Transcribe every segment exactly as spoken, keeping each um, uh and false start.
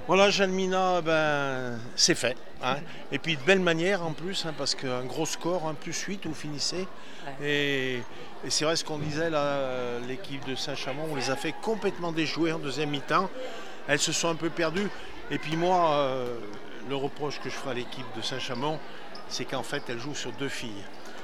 Voilà, Jalmina, ben, c'est fait. Hein. Et puis de belle manière en plus, hein, parce qu'un gros score, un plus huit, vous finissez. Ouais. Et, et c'est vrai ce qu'on disait, là, l'équipe de Saint-Chamond, on les a fait complètement déjouer en deuxième mi-temps. Elles se sont un peu perdues. Et puis moi, euh, le reproche que je ferai à l'équipe de Saint-Chamond, c'est qu'en fait, elle joue sur deux filles.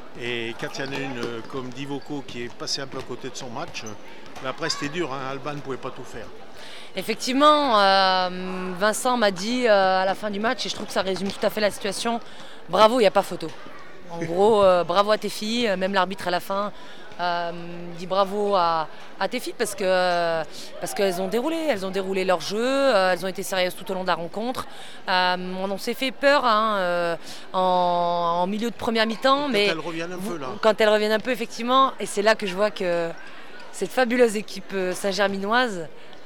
Et quand il y en a une comme Divoko qui est passée un peu à côté de son match, mais après c'était dur, hein, Alban ne pouvait pas tout faire. Effectivement, euh, Vincent m'a dit euh, à la fin du match, et je trouve que ça résume tout à fait la situation, bravo, il n'y a pas photo. En gros, euh, bravo à tes filles, même l'arbitre à la fin euh, dit bravo à, à tes filles parce que euh, parce qu'elles ont déroulé, elles ont déroulé leur jeu, euh, elles ont été sérieuses tout au long de la rencontre. Euh, on, on s'est fait peur hein, euh, en, en milieu de première mi-temps, quand mais elles reviennent un vous, peu là. Quand elles reviennent un peu effectivement, et c'est là que je vois que cette fabuleuse équipe Saint-Germinoise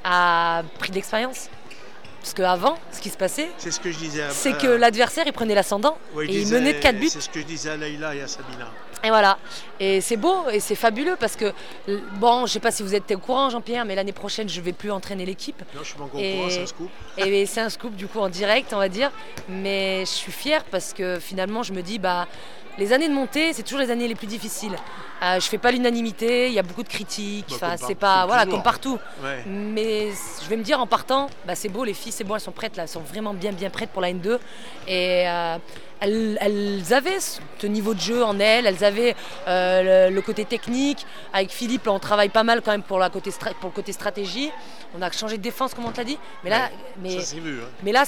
a pris de l'expérience. Parce qu'avant, ce qui se passait, c'est, ce que, je disais à, c'est à... que l'adversaire il prenait l'ascendant ouais, et il il disait, menait de quatre buts. C'est ce que je disais à Leïla et à Sabina. Et voilà, et c'est beau et c'est fabuleux parce que, bon, je ne sais pas si vous êtes au courant Jean-Pierre, mais l'année prochaine je ne vais plus entraîner l'équipe. Non, je suis pas encore au courant, c'est un scoop. Et c'est un scoop du coup en direct on va dire, mais je suis fière parce que finalement je me dis, bah, les années de montée c'est toujours les années les plus difficiles. Euh, je fais pas l'unanimité, il y a beaucoup de critiques, bah, enfin c'est pas, comme voilà, toujours. Comme partout. Ouais. Mais je vais me dire en partant, bah, c'est beau, les filles, c'est bon, elles sont prêtes là, elles sont vraiment bien bien prêtes pour la N deux. Et euh, elles, elles avaient ce niveau de jeu en elles, elles avaient euh, le, le côté technique. Avec Philippe, là, on travaille pas mal quand même pour, la côté stra- pour le côté stratégie. On a changé de défense, comme on te l'a dit. Mais là, ouais, mais, ça, vu, hein. mais là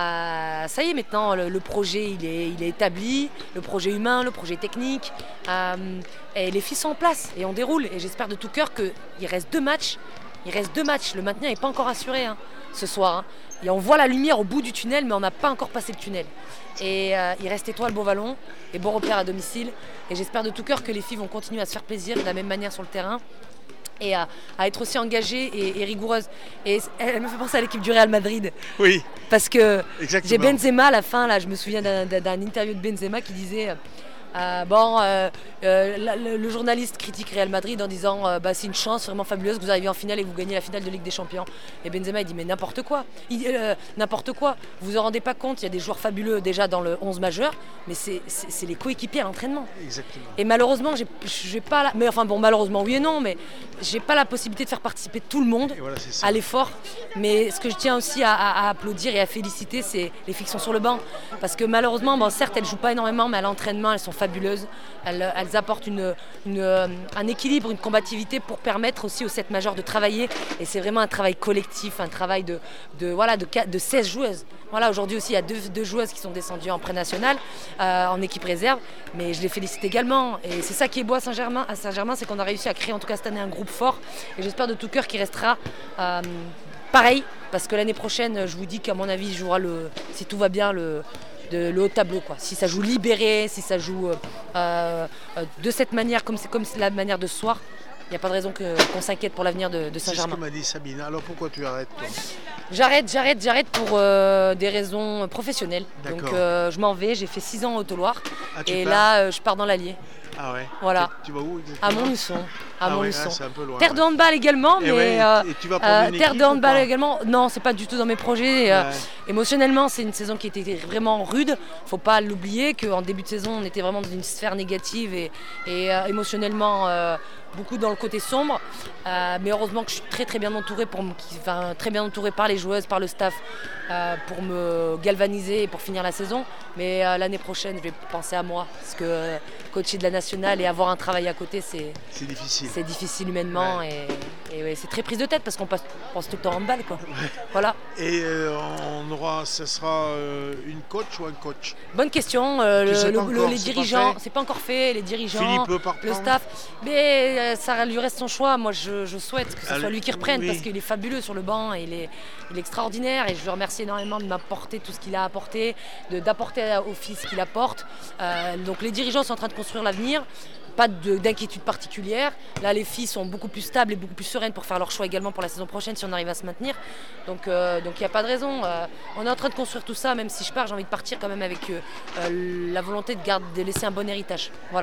ça, ça y est maintenant, le, le projet il est, il est établi, le projet humain, le projet technique. Euh, et les filles sont en place et on déroule. Et j'espère de tout cœur qu'il reste deux matchs. Il reste deux matchs. Le maintien n'est pas encore assuré hein, ce soir. Hein. Et on voit la lumière au bout du tunnel, mais on n'a pas encore passé le tunnel. Et euh, il reste Étoile Beauvallon et Beaurepaire à domicile. Et j'espère de tout cœur que les filles vont continuer à se faire plaisir de la même manière sur le terrain. Et à, à être aussi engagée et, et rigoureuse. Et elle me fait penser à l'équipe du Real Madrid. Oui. Parce que exactement. J'ai Benzema à la fin, là, je me souviens d'un, d'un interview de Benzema qui disait euh, bon, euh, euh, la, le, le journaliste critique Real Madrid en disant euh, bah, c'est une chance vraiment fabuleuse que vous arriviez en finale et que vous gagnez la finale de Ligue des Champions. Et Benzema il dit mais n'importe quoi, il, euh, n'importe quoi. Vous vous en rendez pas compte, il y a des joueurs fabuleux déjà dans le onze majeur, mais c'est, c'est, c'est les coéquipiers à l'entraînement. Exactement. Et malheureusement, j'ai, j'ai pas la, mais enfin bon malheureusement oui et non, mais j'ai pas la possibilité de faire participer tout le monde voilà, à l'effort. Mais ce que je tiens aussi à, à, à applaudir et à féliciter, c'est les filles qui sont sur le banc, parce que malheureusement, bon certes elles jouent pas énormément, mais à l'entraînement elles sont fabuleuses. Elles, elles apportent une, une, un équilibre, une combativité pour permettre aussi aux sept majeurs de travailler. Et c'est vraiment un travail collectif, un travail de, de, voilà, de, de seize joueuses. Voilà, aujourd'hui aussi, il y a deux, deux joueuses qui sont descendues en pré-national, euh, en équipe réserve. Mais je les félicite également. Et c'est ça qui est beau à Saint-Germain, à Saint-Germain, c'est qu'on a réussi à créer en tout cas cette année un groupe fort. Et j'espère de tout cœur qu'il restera euh, pareil. Parce que l'année prochaine, je vous dis qu'à mon avis, il jouera, le, si tout va bien, le... De, le haut tableau quoi. Si ça joue libéré, si ça joue euh, euh, de cette manière comme c'est comme c'est la manière de ce soir, il n'y a pas de raison que, qu'on s'inquiète pour l'avenir de, de Saint-Germain. C'est ce que m'a dit Sabine. Alors pourquoi tu arrêtes toi ? J'arrête, j'arrête, j'arrête pour euh, des raisons professionnelles. D'accord. Donc euh, je m'en vais, j'ai fait six ans au Haute-Loire ah, et pars là euh, je pars dans l'Allier. Ah ouais. Voilà. Tu vas où exactement ? À Montluçon. À ah Montluçon. Ouais, ah, c'est un peu loin. Terre de handball également, et mais ouais, euh, et tu vas prendre une euh, terre équipe de handball ou pas ? également. Non, c'est pas du tout dans mes projets. Euh, ouais. Émotionnellement, c'est une saison qui était vraiment rude. Faut pas l'oublier qu'en début de saison, on était vraiment dans une sphère négative et, et euh, émotionnellement euh, beaucoup dans le côté sombre. Euh, mais heureusement que je suis très très bien entourée pour me, enfin, très bien entourée par les joueuses, par le staff, euh, pour me galvaniser et pour finir la saison. Mais euh, l'année prochaine, je vais penser à moi parce que euh, coacher de la nationale et avoir un travail à côté, c'est c'est difficile. C'est difficile humainement ouais. et, et ouais, c'est très prise de tête parce qu'on passe, pense tout le temps en handball quoi. Ouais. Voilà. Et euh, on aura, ça sera euh, une coach ou un coach ? Bonne question. Euh, le, le, encore, le, les c'est dirigeants, pas c'est pas encore fait. Les dirigeants, Philippe peut le staff, mais euh, ça lui reste son choix. Moi, je, je souhaite que ce Allez, soit lui qui reprenne oui. parce qu'il est fabuleux sur le banc et il est, il est extraordinaire. Et je le remercie énormément de m'apporter tout ce qu'il a apporté, de, d'apporter au fils ce qu'il apporte. Euh, donc les dirigeants sont en train de construire l'avenir. Pas de, d'inquiétude particulière. Là, les filles sont beaucoup plus stables et beaucoup plus sereines pour faire leur choix également pour la saison prochaine si on arrive à se maintenir. Donc, euh, donc il n'y a pas de raison. Euh, on est en train de construire tout ça. Même si je pars, j'ai envie de partir quand même avec euh, la volonté de, garder, de laisser un bon héritage. Voilà.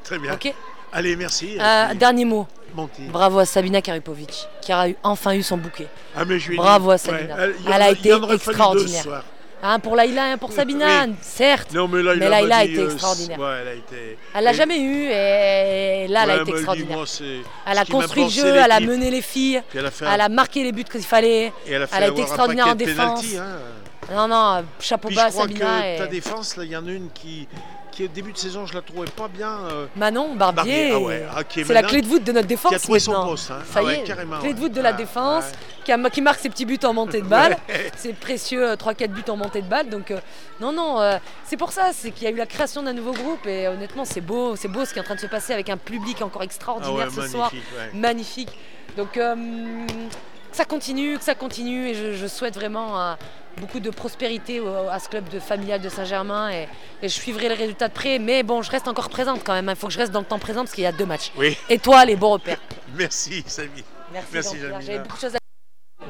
Très bien. Ok. Allez, merci. Euh, dernier mot. Monty. Bravo à Sabina Karipovic, qui a eu, enfin eu son bouquet. Ah, mais je lui ai Bravo dit, à Sabina. ouais, il y en Elle a a- été il y en aurait fallu deux extraordinaire. ce soir. Hein, pour Laïla et pour Sabina, Oui. certes. Non, mais là, il Mais a Laïla pas a dit, été euh, extraordinaire. Ouais, elle a été. Elle l'a et- jamais eu et là, elle a Ouais, été mais extraordinaire. dis-moi, c'est- Elle ce a qui m'a construit le pensé jeu, elle a l'équipe. mené les filles, Puis elle a fait elle un- a marqué les buts qu'il fallait. Et elle a fait Elle a été avoir un extraordinaire en paquet de défense. pénaltys, hein. Non, non, chapeau Puis bas je à crois Sabina. que et- ta défense, là, il y en a une qui, qui au début de saison, je la trouvais pas bien. euh, Manon Barbier, Barbier, ah ouais, ah, qui est c'est la maintenant- clé de voûte de notre défense. qui a trouvé son maintenant. poste, hein. Ça Ah y ouais, est, carrément, clé de ouais. voûte de la Ouais, défense, ouais. qui, a- qui marque ses petits buts en montée de balle. Ouais. C'est précieux, trois quatre buts en montée de balle. Donc, euh, non, non, euh, c'est pour ça, c'est qu'il y a eu la création d'un nouveau groupe. Et honnêtement, c'est beau, c'est beau ce qui est en train de se passer avec un public encore Ah extraordinaire ouais, ce magnifique, soir. ouais. Magnifique. Donc, euh, que ça continue, que ça continue. Et je, je souhaite vraiment euh, beaucoup de prospérité au- à ce club de familial de Saint-Germain. Et, et je suivrai les résultats de près. Mais bon, je reste encore présente quand même. Il faut que je reste dans le temps présent parce qu'il y a deux matchs. Oui, Étoile et bon repère. merci, Samy. Merci, Merci, Jean-Pierre. Jamila. J'avais beaucoup de choses à